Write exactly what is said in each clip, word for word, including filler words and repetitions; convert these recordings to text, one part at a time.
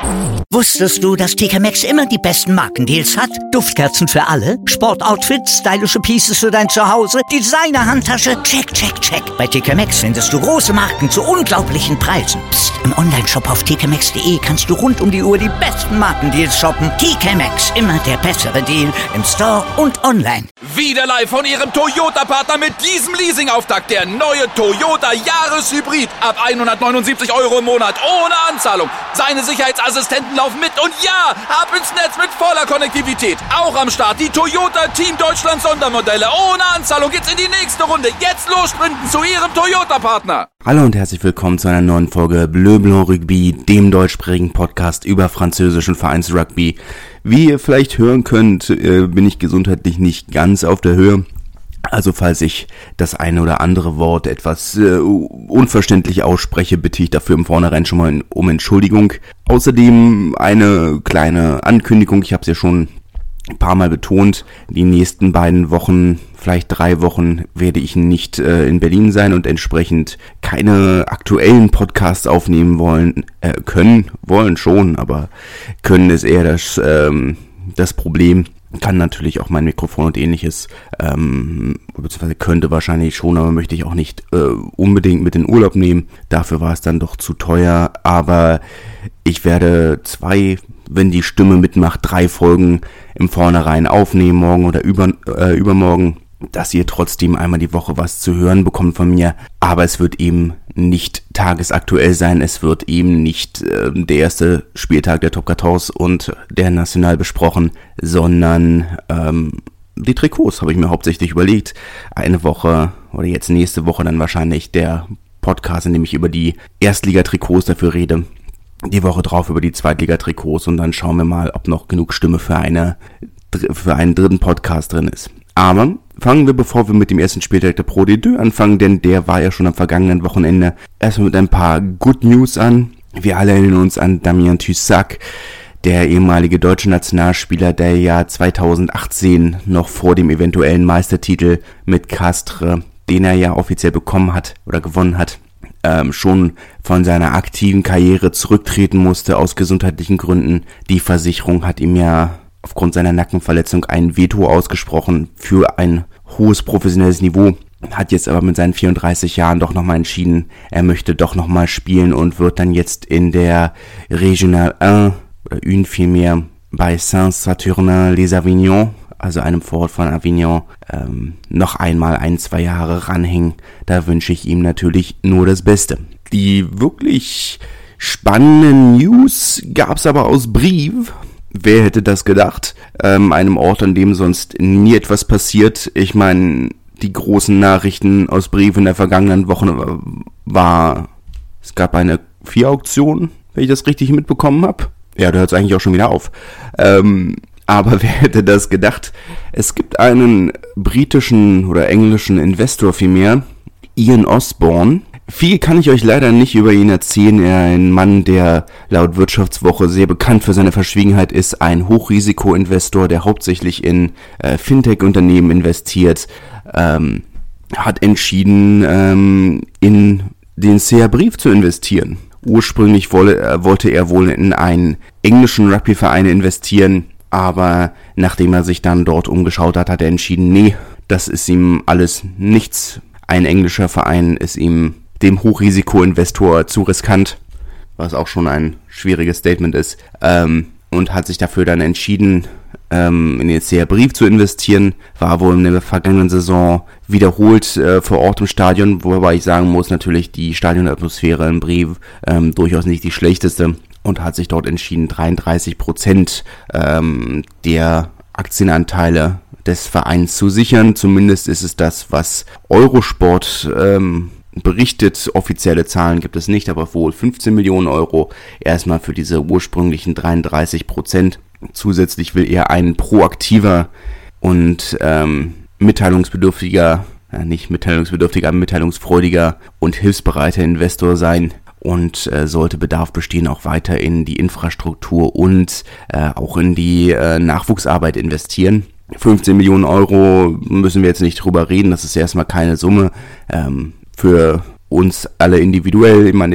Wusstest du, dass T K Maxx immer die besten Markendeals hat? Duftkerzen für alle, Sportoutfits, stylische Pieces für dein Zuhause, Designer-Handtasche, check, check, check. Bei T K Maxx findest du große Marken zu unglaublichen Preisen. Psst. Im Onlineshop auf t k maxx punkt d e kannst du rund um die Uhr die besten Markendeals shoppen. T K Maxx, immer der bessere Deal im Store und online. Wieder live von Ihrem Toyota-Partner mit diesem Leasing-Auftakt. Der neue Toyota Jahreshybrid. Ab hundertneunundsiebzig Euro im Monat. Ohne Anzahlung. Seine Sicherheitsassistenten laufen mit. Und ja, ab ins Netz mit voller Konnektivität. Auch am Start die Toyota Team Deutschland Sondermodelle. Ohne Anzahlung geht's in die nächste Runde. Jetzt los sprinten zu Ihrem Toyota-Partner. Hallo und herzlich willkommen zu einer neuen Folge Bleu Blanc Rugby, dem deutschsprachigen Podcast über französischen Vereinsrugby. Wie ihr vielleicht hören könnt, äh, bin ich gesundheitlich nicht ganz auf der Höhe. Also falls ich das eine oder andere Wort etwas äh, unverständlich ausspreche, bitte ich dafür im Vornherein schon mal um Entschuldigung. Außerdem eine kleine Ankündigung, ich habe es ja schon ein paar Mal betont, die nächsten beiden Wochen, vielleicht drei Wochen, werde ich nicht äh, in Berlin sein und entsprechend keine aktuellen Podcasts aufnehmen wollen, äh, können, wollen schon, aber können ist eher das, ähm, das Problem. Kann natürlich auch mein Mikrofon und ähnliches, ähm, beziehungsweise könnte wahrscheinlich schon, aber möchte ich auch nicht äh, unbedingt mit in Urlaub nehmen. Dafür war es dann doch zu teuer, aber ich werde zwei, wenn die Stimme mitmacht, drei Folgen im Vornherein aufnehmen, morgen oder über, äh, übermorgen, dass ihr trotzdem einmal die Woche was zu hören bekommt von mir, aber es wird eben nicht tagesaktuell sein, es wird eben nicht äh, der erste Spieltag der Top vierzehn und der National besprochen, sondern ähm, die Trikots habe ich mir hauptsächlich überlegt. Eine Woche oder jetzt nächste Woche dann wahrscheinlich der Podcast, in dem ich über die Erstligatrikots dafür rede. Die Woche drauf über die Zweitligatrikots und dann schauen wir mal, ob noch genug Stimme für eine für einen dritten Podcast drin ist. Aber fangen wir, bevor wir mit dem ersten Spieltag der Pro D zwei anfangen, denn der war ja schon am vergangenen Wochenende, erstmal mit ein paar Good News an. Wir alle erinnern uns an Damien Tussac, der ehemalige deutsche Nationalspieler, der ja zweitausendachtzehn noch vor dem eventuellen Meistertitel mit Castres, den er ja offiziell bekommen hat oder gewonnen hat, ähm, schon von seiner aktiven Karriere zurücktreten musste aus gesundheitlichen Gründen. Die Versicherung hat ihm ja aufgrund seiner Nackenverletzung ein Veto ausgesprochen für ein hohes professionelles Niveau, hat jetzt aber mit seinen vierunddreißig Jahren doch nochmal entschieden, er möchte doch nochmal spielen und wird dann jetzt in der Régionale eins oder eins vielmehr bei Saint-Saturnin-les-Avignon, also einem Vorort von Avignon, ähm, noch einmal ein, zwei Jahre ranhängen. Da wünsche ich ihm natürlich nur das Beste. Die wirklich spannenden News gab's aber aus Brive. Wer hätte das gedacht? Ähm, einem Ort, an dem sonst nie etwas passiert. Ich meine, die großen Nachrichten aus Brive in der vergangenen Woche war, es gab eine Vier-Auktion, wenn ich das richtig mitbekommen habe. Ja, da hört es eigentlich auch schon wieder auf. Ähm, aber wer hätte das gedacht? Es gibt einen britischen oder englischen Investor vielmehr, Ian Osborne. Viel kann ich euch leider nicht über ihn erzählen. Er ist ein Mann, der laut Wirtschaftswoche sehr bekannt für seine Verschwiegenheit ist. Ein Hochrisikoinvestor, der hauptsächlich in äh, Fintech-Unternehmen investiert, ähm, hat entschieden, ähm, in den C A Brive zu investieren. Ursprünglich wolle, äh, wollte er wohl in einen englischen Rugby-Verein investieren, aber nachdem er sich dann dort umgeschaut hat, hat er entschieden, nee, das ist ihm alles nichts. Ein englischer Verein ist ihm dem Hochrisikoinvestor zu riskant, was auch schon ein schwieriges Statement ist, ähm, und hat sich dafür dann entschieden, ähm, in den C A Brive zu investieren, war wohl in der vergangenen Saison wiederholt äh, vor Ort im Stadion, wobei ich sagen muss, natürlich die Stadionatmosphäre in Brive ähm, durchaus nicht die schlechteste, und hat sich dort entschieden, dreiunddreißig Prozent ähm, der Aktienanteile des Vereins zu sichern. Zumindest ist es das, was Eurosport ähm, berichtet. Offizielle Zahlen gibt es nicht, aber wohl fünfzehn Millionen Euro erstmal für diese ursprünglichen dreiunddreißig Prozent. Zusätzlich will er ein proaktiver und ähm, mitteilungsbedürftiger, äh, nicht mitteilungsbedürftiger, mitteilungsfreudiger und hilfsbereiter Investor sein und äh, sollte Bedarf bestehen, auch weiter in die Infrastruktur und äh, auch in die äh, Nachwuchsarbeit investieren. fünfzehn Millionen Euro müssen wir jetzt nicht drüber reden, das ist erstmal keine Summe. Ähm, für uns alle individuell, ich meine, ich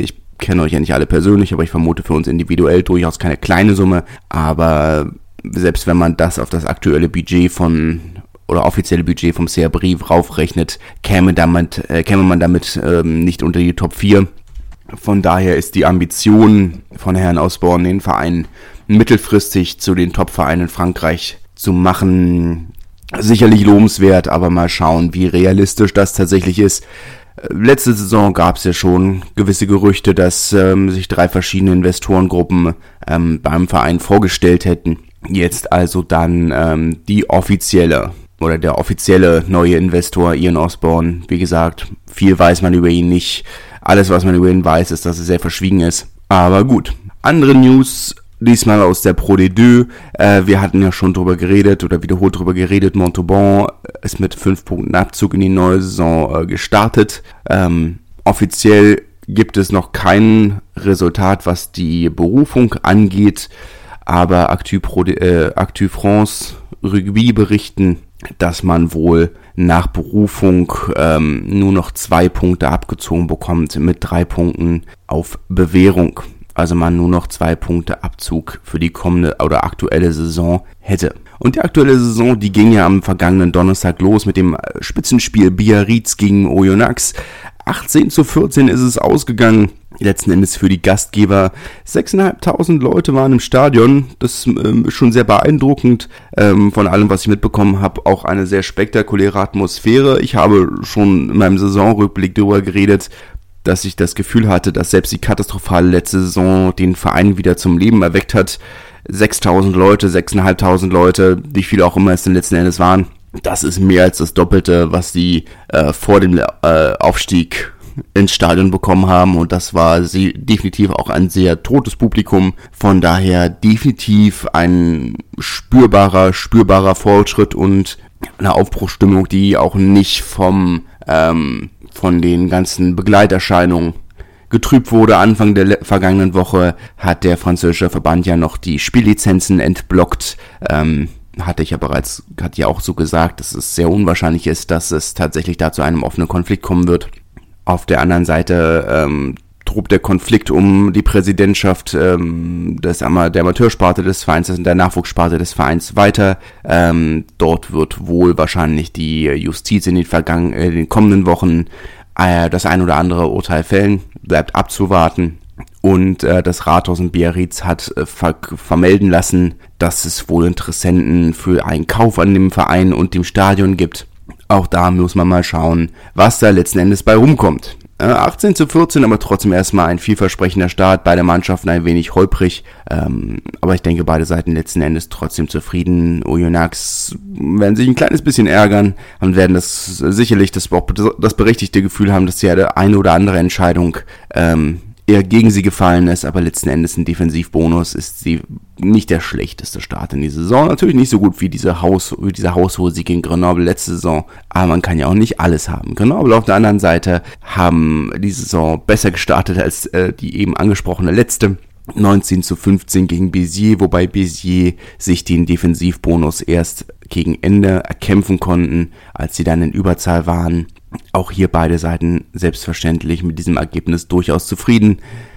kenne euch ja nicht alle persönlich, aber ich vermute für uns individuell durchaus keine kleine Summe. Aber selbst wenn man das auf das aktuelle Budget von oder offizielle Budget vom Serbri raufrechnet, käme, damit, äh, käme man damit ähm, nicht unter die Top vier. Von daher ist die Ambition von Herrn Osborne, den Verein mittelfristig zu den Top-Vereinen in Frankreich zu machen, sicherlich lobenswert, aber mal schauen, wie realistisch das tatsächlich ist. Letzte Saison gab es ja schon gewisse Gerüchte, dass ähm, sich drei verschiedene Investorengruppen ähm, beim Verein vorgestellt hätten. Jetzt also dann ähm, die offizielle oder der offizielle neue Investor Ian Osborne. Wie gesagt, viel weiß man über ihn nicht. Alles, was man über ihn weiß, ist, dass er sehr verschwiegen ist. Aber gut. Andere News, diesmal aus der Pro D zwei. Äh, wir hatten ja schon drüber geredet oder wiederholt drüber geredet. Montauban ist mit fünf Punkten Abzug in die neue Saison äh, gestartet. Ähm, offiziell gibt es noch kein Resultat, was die Berufung angeht. Aber Actu, Pro, äh, Actu France Rugby berichten, dass man wohl nach Berufung ähm, nur noch zwei Punkte abgezogen bekommt mit drei Punkten auf Bewährung. Also man nur noch zwei Punkte Abzug für die kommende oder aktuelle Saison hätte. Und die aktuelle Saison, die ging ja am vergangenen Donnerstag los mit dem Spitzenspiel Biarritz gegen Oyonnax. achtzehn zu vierzehn ist es ausgegangen. Letzten Endes für die Gastgeber. sechstausendfünfhundert Leute waren im Stadion. Das ähm, ist schon sehr beeindruckend. Ähm, von allem, was ich mitbekommen habe, auch eine sehr spektakuläre Atmosphäre. Ich habe schon in meinem Saisonrückblick darüber geredet, dass ich das Gefühl hatte, dass selbst die katastrophale letzte Saison den Verein wieder zum Leben erweckt hat. sechstausend Leute, sechstausendfünfhundert Leute, wie viele auch immer es denn letzten Endes waren. Das ist mehr als das Doppelte, was die äh, vor dem äh, Aufstieg ins Stadion bekommen haben. Und das war sie, definitiv auch ein sehr totes Publikum. Von daher definitiv ein spürbarer, spürbarer Fortschritt und eine Aufbruchsstimmung, die auch nicht vom ähm, von den ganzen Begleiterscheinungen getrübt wurde. Anfang der le- vergangenen Woche hat der französische Verband ja noch die Spiellizenzen entblockt. Ähm, hatte ich ja bereits, hat ja auch so gesagt, dass es sehr unwahrscheinlich ist, dass es tatsächlich da zu einem offenen Konflikt kommen wird. Auf der anderen Seite ähm, tobt der Konflikt um die Präsidentschaft ähm, des Ama- der Amateursparte des Vereins, der Nachwuchssparte des Vereins weiter. Ähm, dort wird wohl wahrscheinlich die Justiz in den, vergangen- äh, in den kommenden Wochen äh, das ein oder andere Urteil fällen. Bleibt abzuwarten. Und äh, das Rathaus in Biarritz hat äh, ver- vermelden lassen, dass es wohl Interessenten für einen Kauf an dem Verein und dem Stadion gibt. Auch da muss man mal schauen, was da letzten Endes bei rumkommt. Äh, achtzehn zu vierzehn, aber trotzdem erstmal ein vielversprechender Start. Beide Mannschaften ein wenig holprig. Ähm, aber ich denke, beide Seiten letzten Endes trotzdem zufrieden. Oyonnax werden sich ein kleines bisschen ärgern und werden das sicherlich das, das berechtigte Gefühl haben, dass sie eine, eine oder andere Entscheidung ähm, eher gegen sie gefallen ist, aber letzten Endes ein Defensivbonus ist sie nicht der schlechteste Start in die Saison. Natürlich nicht so gut wie diese Haus, wie dieser haushohe Sieg gegen Grenoble letzte Saison, aber man kann ja auch nicht alles haben. Grenoble auf der anderen Seite haben die Saison besser gestartet als äh, die eben angesprochene letzte. neunzehn zu fünfzehn gegen Béziers, wobei Béziers sich den Defensivbonus erst gegen Ende erkämpfen konnten, als sie dann in Überzahl waren. Auch hier beide Seiten selbstverständlich mit diesem Ergebnis durchaus zufrieden.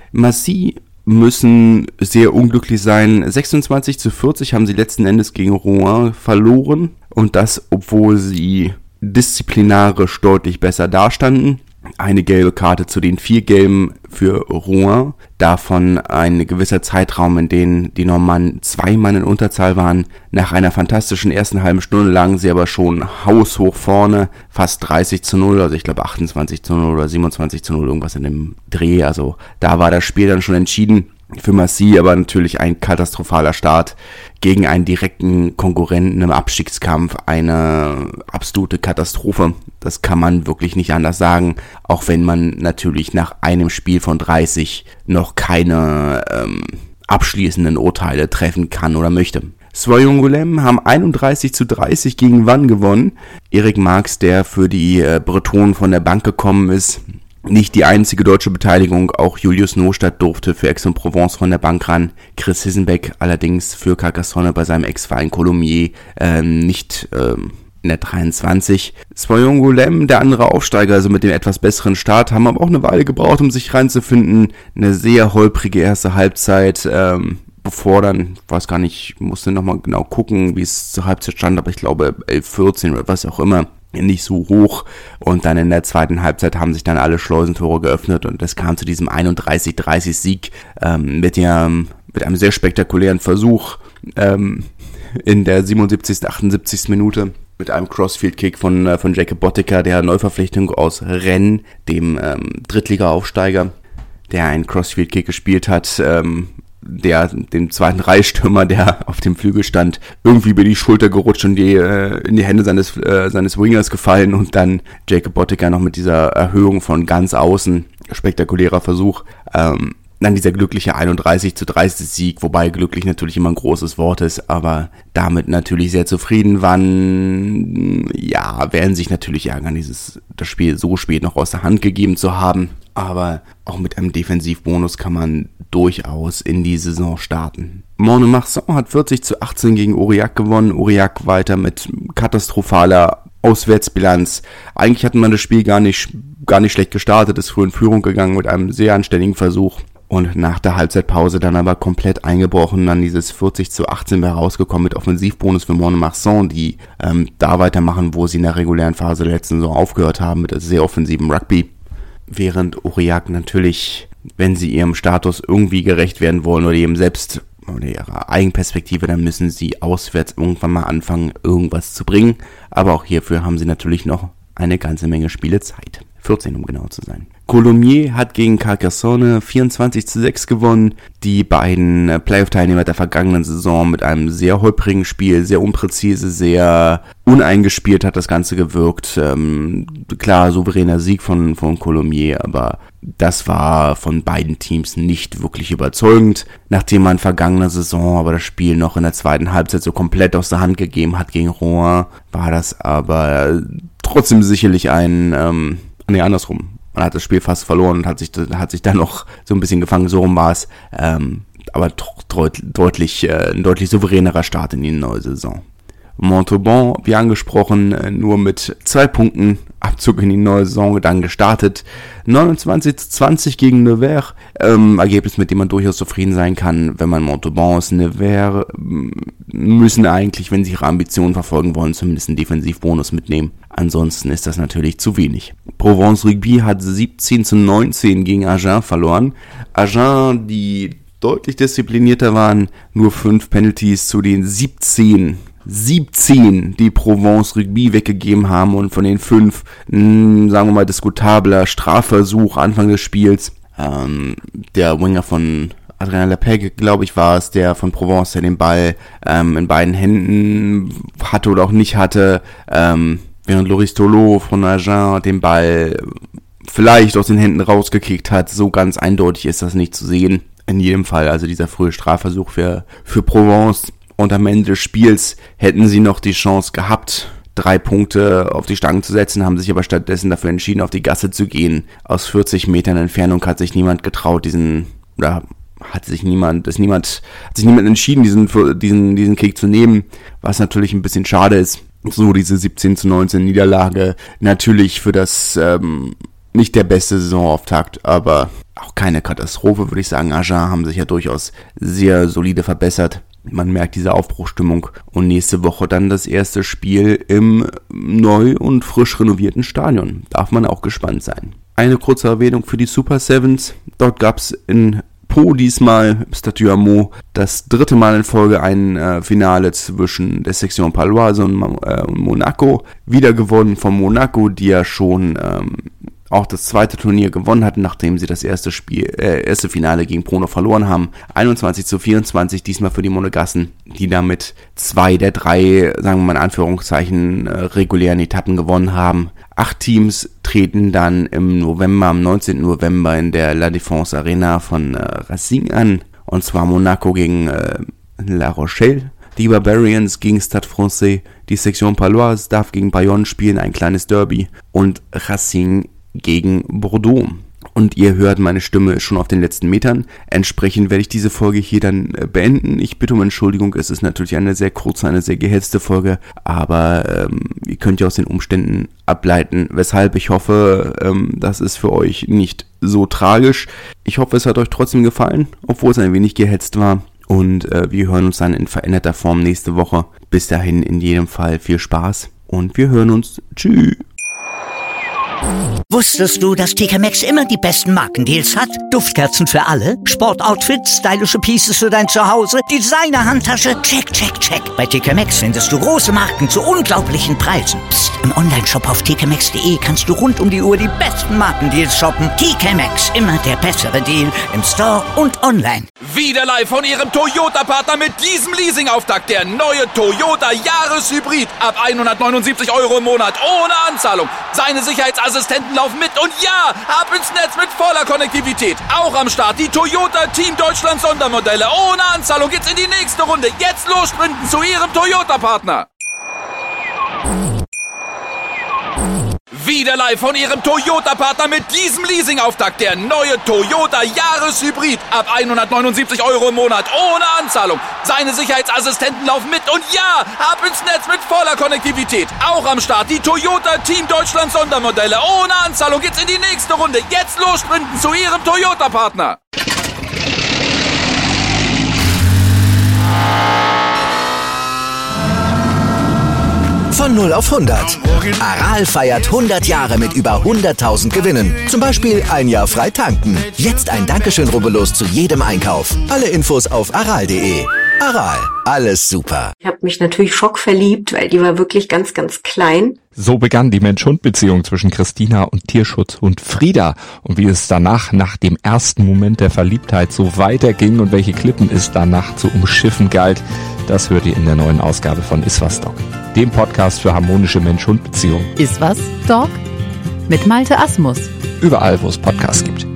Massy müssen sehr unglücklich sein. sechsundzwanzig zu vierzig haben sie letzten Endes gegen Rouen verloren. Und das, obwohl sie disziplinarisch deutlich besser dastanden. Eine gelbe Karte zu den vier gelben für Rouen. Davon ein gewisser Zeitraum, in dem die Normannen zwei Mann in Unterzahl waren. Nach einer fantastischen ersten halben Stunde lagen sie aber schon haushoch vorne. Fast dreißig zu null, also ich glaube achtundzwanzig zu null oder siebenundzwanzig zu null, irgendwas in dem Dreh. Also da war das Spiel dann schon entschieden. Für Massy aber natürlich ein katastrophaler Start gegen einen direkten Konkurrenten im Abstiegskampf. Eine absolute Katastrophe. Das kann man wirklich nicht anders sagen. Auch wenn man natürlich nach einem Spiel von dreißig noch keine ähm, abschließenden Urteile treffen kann oder möchte. Soyons-Goulême haben einunddreißig zu dreißig gegen Vannes gewonnen. Erik Marx, der für die äh, Bretonen von der Bank gekommen ist, nicht die einzige deutsche Beteiligung, auch Julius Nostadt durfte für Aix-en-Provence von der Bank ran. Chris Hissenbeck allerdings für Carcassonne bei seinem Ex-Verein Colomiers ähm, nicht, ähm, in der dreiundzwanzig. Soyuncu-Lem, der andere Aufsteiger, also mit dem etwas besseren Start, haben aber auch eine Weile gebraucht, um sich reinzufinden. Eine sehr holprige erste Halbzeit, ähm, bevor dann, ich weiß gar nicht, musste nochmal genau gucken, wie es zur Halbzeit stand, aber ich glaube elf vierzehn oder was auch immer, nicht so hoch. Und dann in der zweiten Halbzeit haben sich dann alle Schleusentore geöffnet und es kam zu diesem einunddreißig dreißig Sieg ähm, mit, der, mit einem sehr spektakulären Versuch ähm, in der siebenundsiebzigsten achtundsiebzigsten Minute mit einem Crossfield-Kick von, äh, von Jacob Bottica, der Neuverpflichtung aus Rennes, dem ähm, Drittliga-Aufsteiger, der einen Crossfield-Kick gespielt hat, ähm, der dem zweiten Reihstürmer, der auf dem Flügel stand, irgendwie über die Schulter gerutscht und die, äh, in die Hände seines äh, seines Wingers gefallen und dann Jacob Bottica noch mit dieser Erhöhung von ganz außen, spektakulärer Versuch, ähm, dann dieser glückliche einunddreißig zu dreißig Sieg, wobei glücklich natürlich immer ein großes Wort ist, aber damit natürlich sehr zufrieden waren. Ja, werden sich natürlich ärgern, dieses das Spiel so spät noch aus der Hand gegeben zu haben, aber auch mit einem Defensivbonus kann man durchaus in die Saison starten. Mont-de-Marsan hat vierzig zu achtzehn gegen Aurillac gewonnen. Aurillac weiter mit katastrophaler Auswärtsbilanz. Eigentlich hatten wir das Spiel gar nicht, gar nicht schlecht gestartet, ist früh in Führung gegangen mit einem sehr anständigen Versuch. Und nach der Halbzeitpause dann aber komplett eingebrochen, dann dieses vierzig zu achtzehn wäre rausgekommen mit Offensivbonus für Mont-de-Marsan, die ähm, da weitermachen, wo sie in der regulären Phase der letzten Saison aufgehört haben, mit sehr offensiven Rugby. Während Aurillac natürlich, wenn sie ihrem Status irgendwie gerecht werden wollen oder ihrem Selbst- oder ihrer Eigenperspektive, dann müssen sie auswärts irgendwann mal anfangen, irgendwas zu bringen. Aber auch hierfür haben sie natürlich noch eine ganze Menge Spiele Zeit. vierzehn, um genau zu sein. Coulommiers hat gegen Carcassonne vierundzwanzig zu sechs gewonnen. Die beiden Playoff-Teilnehmer der vergangenen Saison mit einem sehr holprigen Spiel, sehr unpräzise, sehr uneingespielt hat das Ganze gewirkt. Ähm, klar, souveräner Sieg von, von Coulommiers, aber das war von beiden Teams nicht wirklich überzeugend. Nachdem man vergangene Saison aber das Spiel noch in der zweiten Halbzeit so komplett aus der Hand gegeben hat gegen Rouen, war das aber trotzdem sicherlich ein, ähm, nee, andersrum. Man hat das Spiel fast verloren und hat sich, hat sich dann noch so ein bisschen gefangen, so rum war es. Ähm, aber deut, deutlich, äh, ein deutlich souveränerer Start in die neue Saison. Montauban, wie angesprochen, nur mit zwei Punkten Abzug in die neue Saison dann gestartet. neunundzwanzig zu zwanzig gegen Nevers, ähm, Ergebnis, mit dem man durchaus zufrieden sein kann, wenn man Montauban ist. Nevers müssen eigentlich, wenn sie ihre Ambitionen verfolgen wollen, zumindest einen Defensivbonus mitnehmen. Ansonsten ist das natürlich zu wenig. Provence Rugby hat siebzehn zu neunzehn gegen Agen verloren. Agen, die deutlich disziplinierter waren, nur fünf Penalties zu den siebzehn siebzehn, die Provence Rugby weggegeben haben und von den fünf, mh, sagen wir mal, diskutabler Strafversuch Anfang des Spiels. Ähm, der Winger von Adrien Lepage, glaube ich, war es, der von Provence, der den Ball ähm, in beiden Händen hatte oder auch nicht hatte, ähm, während Loris Tolo von Agen den Ball vielleicht aus den Händen rausgekickt hat. So ganz eindeutig ist das nicht zu sehen. In jedem Fall, also dieser frühe Strafversuch für, für Provence. Und am Ende des Spiels hätten sie noch die Chance gehabt, drei Punkte auf die Stangen zu setzen, haben sich aber stattdessen dafür entschieden, auf die Gasse zu gehen. Aus vierzig Metern Entfernung hat sich niemand getraut, diesen, oder hat sich niemand, ist niemand, hat sich niemand entschieden, diesen, diesen, diesen Kick zu nehmen, was natürlich ein bisschen schade ist. So diese siebzehn zu neunzehn Niederlage, natürlich für das, ähm, nicht der beste Saisonauftakt, aber auch keine Katastrophe, würde ich sagen. Agen haben sich ja durchaus sehr solide verbessert. Man merkt diese Aufbruchstimmung und nächste Woche dann das erste Spiel im neu und frisch renovierten Stadion. Darf man auch gespannt sein. Eine kurze Erwähnung für die Super Sevens. Dort gab es in Po diesmal, Statue Hameau, das dritte Mal in Folge ein äh, Finale zwischen der Section Paloise und, äh, und Monaco. Wieder gewonnen von Monaco, die ja schon ähm, auch das zweite Turnier gewonnen hatten, nachdem sie das erste Spiel, äh, erste Finale gegen Prono verloren haben. einundzwanzig zu vierundzwanzig, diesmal für die Monegassen, die damit zwei der drei, sagen wir mal in Anführungszeichen, äh, regulären Etappen gewonnen haben. Acht Teams treten dann im November, am neunzehnten November in der La Défense Arena von äh, Racing an. Und zwar Monaco gegen äh, La Rochelle. Die Barbarians gegen Stade Francais. Die Section Paloise darf gegen Bayonne spielen, ein kleines Derby. Und Racing gegen Bordeaux. und ihr hört, meine Stimme ist schon auf den letzten Metern. Entsprechend werde ich diese Folge hier dann beenden. Ich bitte um Entschuldigung, es ist natürlich eine sehr kurze, eine sehr gehetzte Folge, aber ähm, ihr könnt ja aus den Umständen ableiten, weshalb ich hoffe, ähm, das ist für euch nicht so tragisch. Ich hoffe, es hat euch trotzdem gefallen, obwohl es ein wenig gehetzt war. Und äh, wir hören uns dann in veränderter Form nächste Woche. Bis dahin in jedem Fall viel Spaß und wir hören uns. Tschüss. Wusstest du, dass T K Maxx immer die besten Markendeals hat? Duftkerzen für alle, Sportoutfits, stylische Pieces für dein Zuhause, Designer-Handtasche, check, check, check. Bei T K Maxx findest du große Marken zu unglaublichen Preisen. Psst. Im Onlineshop auf t k maxx punkt d e kannst du rund um die Uhr die besten Markendeals shoppen. T K Maxx, immer der bessere Deal im Store und online. Wieder live von Ihrem Toyota-Partner mit diesem Leasing-Auftakt. Der neue Toyota Jahreshybrid. Ab hundertneunundsiebzig Euro im Monat ohne Anzahlung. Seine Sicherheitsassistenten laufen mit und ja, ab ins Netz mit voller Konnektivität. Auch am Start die Toyota Team Deutschland Sondermodelle. Ohne Anzahlung geht's in die nächste Runde. Jetzt los sprinten zu Ihrem Toyota-Partner. Wieder live von Ihrem Toyota-Partner mit diesem Leasing-Auftakt. Der neue Toyota Jahreshybrid. Ab hundertneunundsiebzig Euro im Monat ohne Anzahlung. Seine Sicherheitsassistenten laufen mit und ja, ab ins Netz mit voller Konnektivität. Auch am Start die Toyota Team Deutschland Sondermodelle. Ohne Anzahlung geht's in die nächste Runde. Jetzt los sprinten zu Ihrem Toyota-Partner. Von null auf hundert. Aral feiert hundert Jahre mit über hunderttausend Gewinnen. Zum Beispiel ein Jahr frei tanken. Jetzt ein Dankeschön, rubbellos zu jedem Einkauf. Alle Infos auf aral punkt de. Aral, alles super. Ich habe mich natürlich schockverliebt, weil die war wirklich ganz, ganz klein. So begann die Mensch-Hund-Beziehung zwischen Christina und Tierschutzhund Frieda. Und wie es danach, nach dem ersten Moment der Verliebtheit, so weiterging und welche Klippen es danach zu umschiffen galt, das hört ihr in der neuen Ausgabe von Iswas Dog, dem Podcast für harmonische Mensch-Hund-Beziehungen. Iswas Dog mit Malte Asmus. Überall, wo es Podcasts gibt.